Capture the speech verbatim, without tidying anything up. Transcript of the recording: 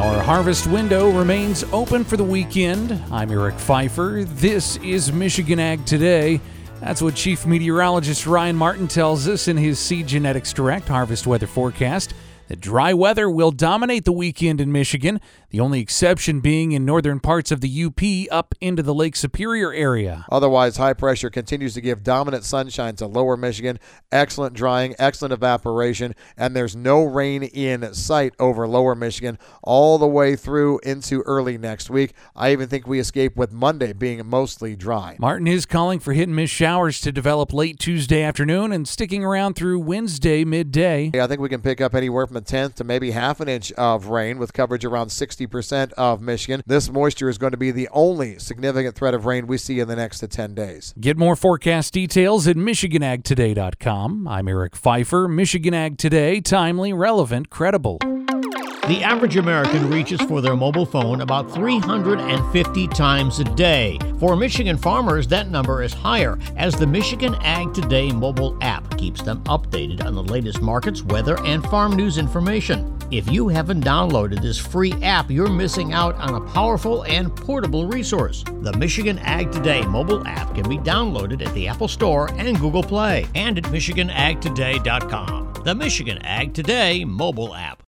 Our harvest window remains open for the weekend. I'm Eric Pfeiffer. This is Michigan Ag Today. That's what Chief Meteorologist Ryan Martin tells us in his Seed Genetics Direct harvest weather forecast. The dry weather will dominate the weekend in Michigan, the only exception being in northern parts of the U P up into the Lake Superior area. Otherwise, high pressure continues to give dominant sunshine to lower Michigan, excellent drying, excellent evaporation, and there's no rain in sight over lower Michigan all the way through into early next week. I even think we escape with Monday being mostly dry. Martin is calling for hit-and-miss showers to develop late Tuesday afternoon and sticking around through Wednesday midday. I think we can pick up anywhere from a tenth to maybe half an inch of rain with coverage around sixty percent of Michigan. This moisture is going to be the only significant threat of rain we see in the next ten days. Get more forecast details at Michigan Ag Today dot com. I'm Eric Pfeiffer. Michigan Ag Today, timely, relevant, credible. The average American reaches for their mobile phone about three hundred fifty times a day. For Michigan farmers, that number is higher, as the Michigan Ag Today mobile app keeps them updated on the latest markets, weather, and farm news information. If you haven't downloaded this free app, you're missing out on a powerful and portable resource. The Michigan Ag Today mobile app can be downloaded at the Apple Store and Google Play, and at Michigan Ag Today dot com. The Michigan Ag Today mobile app.